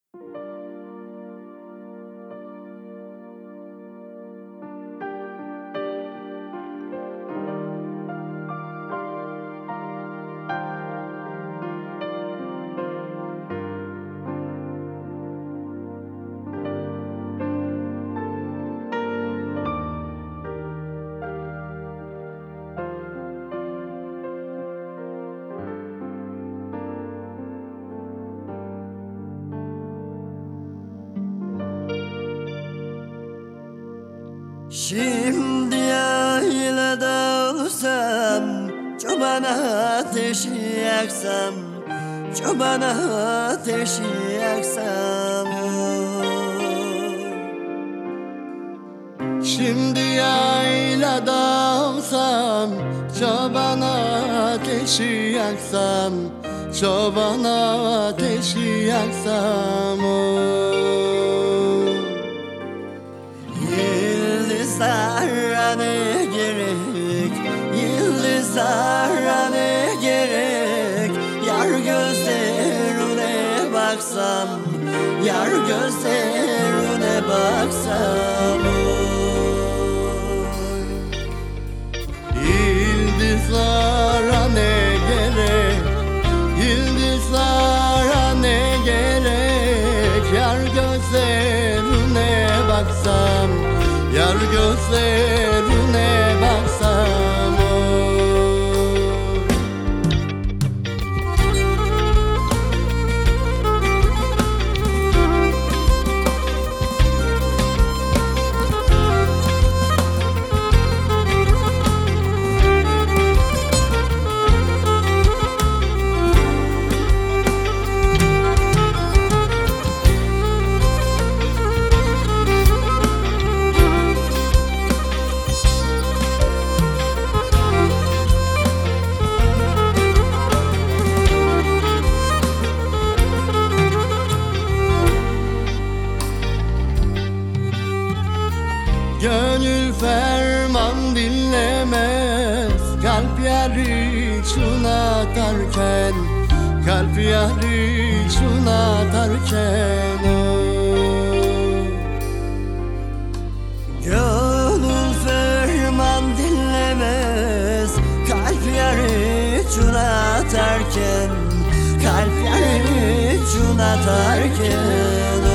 Şimdi yaylada olsam, çoban ateşi yaksam, çoban ateşi yaksam. Şimdi yaylada olsam, çoban ateşi yaksam, çoban ateşi yaksam. Yıldızlara ne gerek, yıldızlara ne gerek? Yar gözlerine baksam, yar gözlerine baksam. Yıldızlara ne gerek, yıldızlara ne gerek? Yar gözlerine baksam, yar gözlerine baksam. Gönül ferman dinlemez, kalp yarı çunatarken, kalp yarı çunatarken. Gönül ferman dinlemez, kalp yarı çunatarken, kalp yarı çunatarken.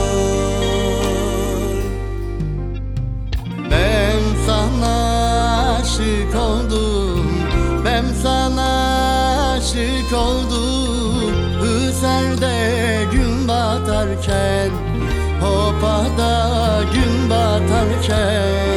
Ben sana aşık oldum, ben sana aşık oldum. Üzerde gün batarken, hopada gün batarken.